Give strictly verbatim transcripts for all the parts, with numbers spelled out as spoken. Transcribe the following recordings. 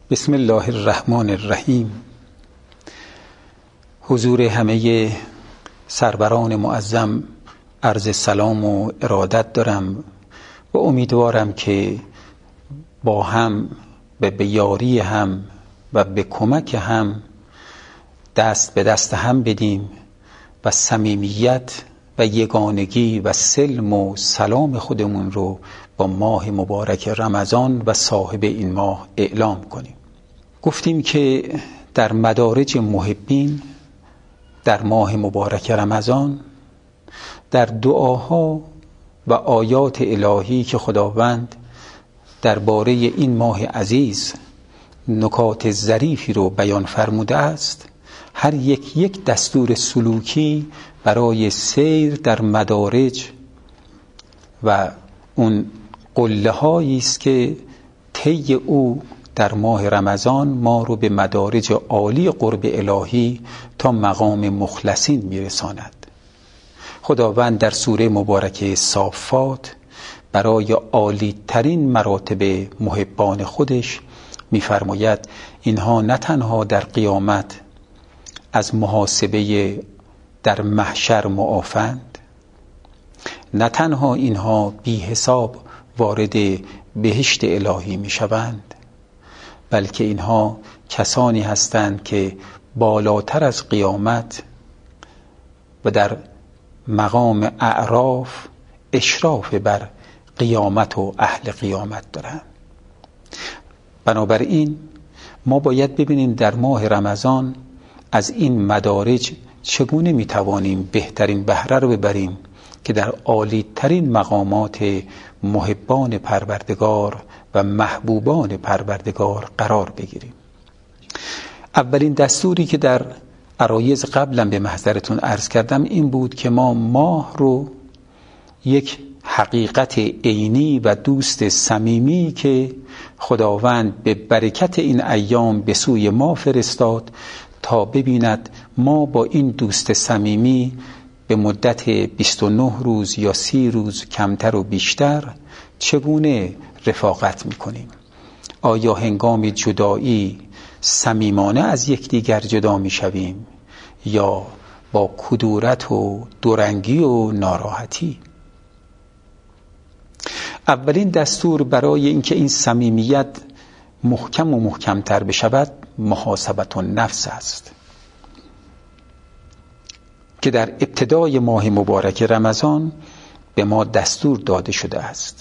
بسم الله الرحمن الرحیم. حضور همه سروران معظم عرض سلام و ارادت دارم و امیدوارم که با هم و به یاری هم و به کمک هم دست به دست هم بدیم و صمیمیت و یگانگی و سلم و سلام خودمون رو با ماه مبارک رمضان و صاحب این ماه اعلام کنیم. گفتیم که در مدارج محبین در ماه مبارک رمضان در دعاها و آیات الهی که خداوند درباره این ماه عزیز نکات ظریفی رو بیان فرموده است، هر یک یک دستور سلوکی برای سیر در مدارج و اون قله هایی است که طی او در ماه رمضان ما رو به مدارج عالی قرب الهی تا مقام مخلصین میرساند. خداوند در سوره مبارکه صافات برای عالی ترین مراتب محبان خودش میفرماید اینها نه تنها در قیامت از محاسبه در محشر معافند، نه تنها اینها بی حساب وارد بهشت الهی می شوند، بلکه اینها کسانی هستند که بالاتر از قیامت و در مقام اعراف اشراف بر قیامت و اهل قیامت دارند. بنابراین ما باید ببینیم در ماه رمضان از این مدارج چگونه می توانیم بهترین بهره رو ببریم که در عالی ترین مقامات محبان پروردگار و محبوبان پروردگار قرار بگیریم. اولین دستوری که در عرایض قبلا به محضرتون عرض کردم این بود که ما ماه رو یک حقیقت عینی و دوست صمیمی که خداوند به برکت این ایام به سوی ما فرستاد تا ببیند ما با این دوست صمیمی به مدت بیست و نه روز یا سی روز کمتر و بیشتر چگونه رفاقت میکنیم. آیا هنگام جدایی صمیمانه از یکدیگر جدا میشویم یا با کدورت و دورنگی و ناراحتی؟ اولین دستور برای اینکه این صمیمیت محکم و محکمتر بشود محاسبت النفس است که در ابتدای ماه مبارک رمضان به ما دستور داده شده است.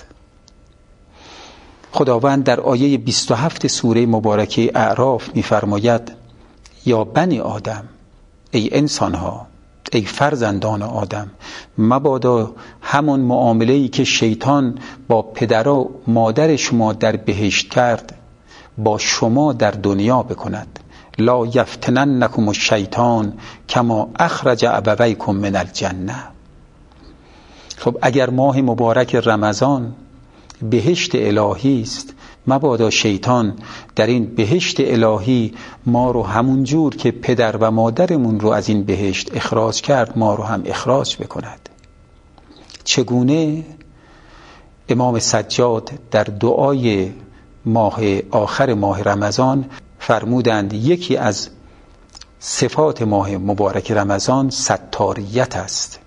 خداوند در آیه بیست و هفت سوره مبارکه اعراف می‌فرماید یا بنی آدم، ای انسان‌ها، ای فرزندان آدم، مبادا همون معامله‌ای که شیطان با پدر و مادر شما در بهشت کرد با شما در دنیا بکند. لا یفتننکم الشیطان کما اخرج ابویکم من الجنه. خب اگر ماه مبارک رمضان بهشت الهی است، مبادا شیطان در این بهشت الهی ما رو همون جور که پدر و مادرمون رو از این بهشت اخراج کرد ما رو هم اخراج بکند. چگونه؟ امام سجاد در دعای ماه آخر ماه رمضان فرمودند یکی از صفات ماه مبارک رمضان ستاریت است.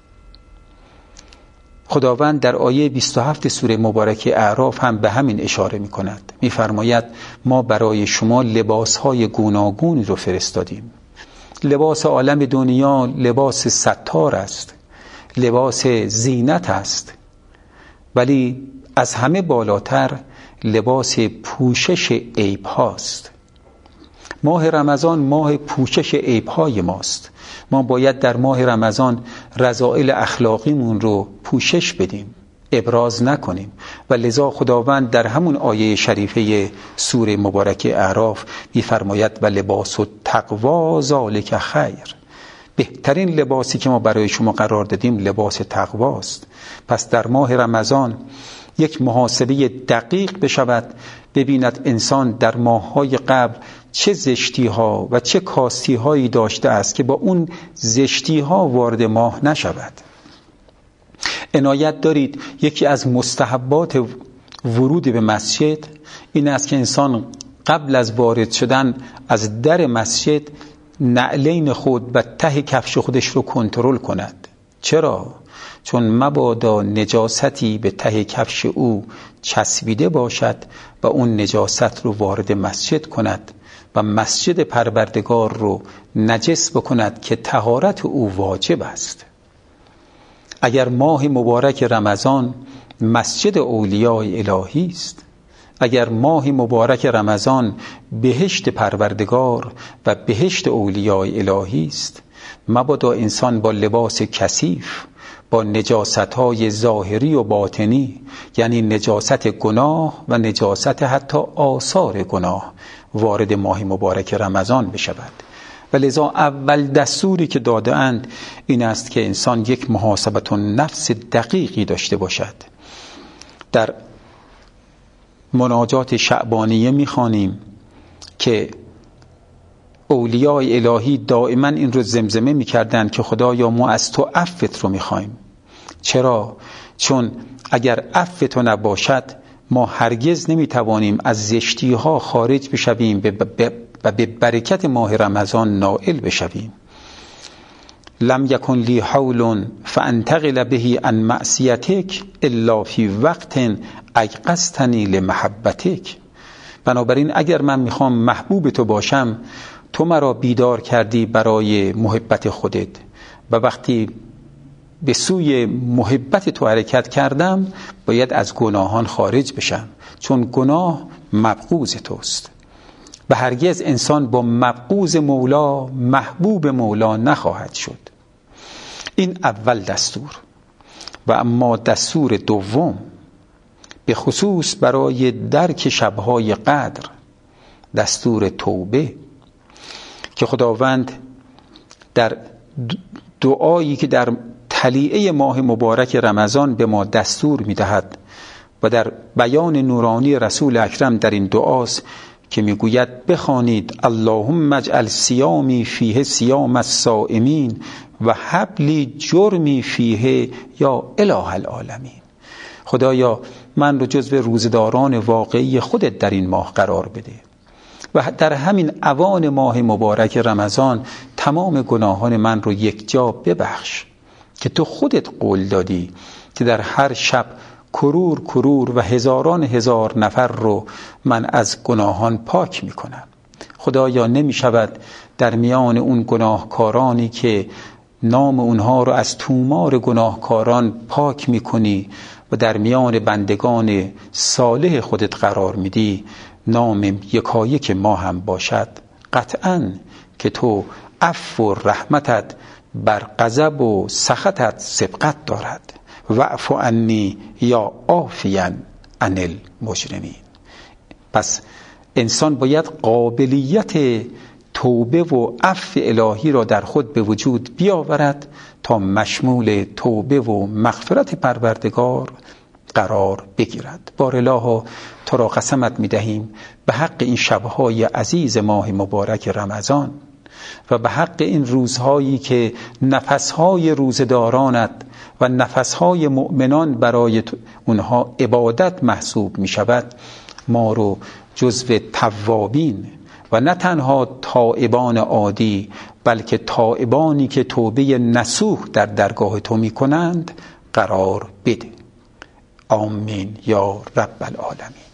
خداوند در آیه بیست و هفت سوره مبارکه اعراف هم به همین اشاره می کند. می فرماید ما برای شما لباس های گوناگونی رو فرستادیم. لباس عالم دنیا لباس ستار است، لباس زینت است، ولی از همه بالاتر لباس پوشش عیب هاست. ماه رمضان ماه پوشش عیب های ماست. ما باید در ماه رمضان رذائل اخلاقیمون رو پوشش بدیم، ابراز نکنیم و لذا خداوند در همون آیه شریفه سوره مبارکه اعراف می‌فرماید و لباس التقوا ذالک خیر. بهترین لباسی که ما برای شما قرار دادیم لباس تقواست. پس در ماه رمضان یک محاسبه دقیق بشود، ببیند انسان در ماه‌های قبل چه زشتی ها و چه کاستی هایی داشته است که با اون زشتی ها وارد ماه نشود. عنایت دارید یکی از مستحبات ورود به مسجد این است که انسان قبل از وارد شدن از در مسجد نعلین خود و ته کفش خودش رو کنترل کند. چرا؟ چون مبادا نجاستی به ته کفش او چسبیده باشد و اون نجاست رو وارد مسجد کند و مسجد پروردگار رو نجس بکند که طهارت او واجب است. اگر ماه مبارک رمضان مسجد اولیاء الهی است، اگر ماه مبارک رمضان بهشت پروردگار و بهشت اولیاء الهی است، مبادا انسان با لباس کثیف، با نجاست‌های ظاهری و باطنی، یعنی نجاست گناه و نجاست حتی آثار گناه، وارد ماه مبارک رمضان بشود. و لذا اول دستوری که داده اند این است که انسان یک محاسبه نفس دقیقی داشته باشد. در مناجات شعبانیه می‌خوانیم که اولیاء الهی دائما این رو زمزمه می‌کردن که خدایا ما از تو عفوت رو می‌خوایم. چرا؟ چون اگر عفو تو نباشد ما هرگز نمی‌توانیم از زشتی‌ها خارج بشویم و به برکت ماه رمضان نائل بشویم. لم یکن لی حول فانتقل به عن معصیتک الا فی وقت ایقظتنی لمحبتک. بنابراین اگر من میخوام محبوب تو باشم، تو مرا بیدار کردی برای محبت خودت و وقتی به سوی محبت تو حرکت کردم باید از گناهان خارج بشم، چون گناه مبغوض توست و هرگز انسان با مبغوض مولا محبوب مولا نخواهد شد. این اول دستور. و اما دستور دوم به خصوص برای درک شبهای قدر، دستور توبه، که خداوند در دعایی که در طلیعه ماه مبارک رمضان به ما دستور می‌دهد و در بیان نورانی رسول اکرم در این دعاست که میگوید بخوانید اللهم اجعل صیامی فیه صیام الصائمین و هب لی جرمی فیه یا اله العالمین. خدایا من رو جزو روزداران واقعی خودت در این ماه قرار بده و در همین اوان ماه مبارک رمضان تمام گناهان من رو یک جا ببخش که تو خودت قول دادی که در هر شب کرور کرور و هزاران هزار نفر رو من از گناهان پاک می کنم. خدایا نمی شود در میان اون گناهکارانی که نام اونها رو از تومار گناهکاران پاک می کنی و در میان بندگان صالح خودت قرار میدی نام یکایک ما هم باشد، قطعاً که تو عفو و رحمتت بر غضب و سخطت سبقت دارد. واعف عنی یا عافیا عن المجرمین. پس انسان باید قابلیت توبه و عفو الهی را در خود به وجود بیاورد تا مشمول توبه و مغفرت پروردگار قرار بگیرد. بارالله تو را قسمت می‌دهیم به حق این شب‌های عزیز ماه مبارک رمضان و به حق این روزهایی که نفسهای روزدارانت و نفسهای مؤمنان برای اونها عبادت محسوب می شود، ما رو جزو توابین و نه تنها تائبان عادی بلکه تائبانی که توبه نصوح در درگاه تو می کنند قرار بده. آمین یا رب العالمین.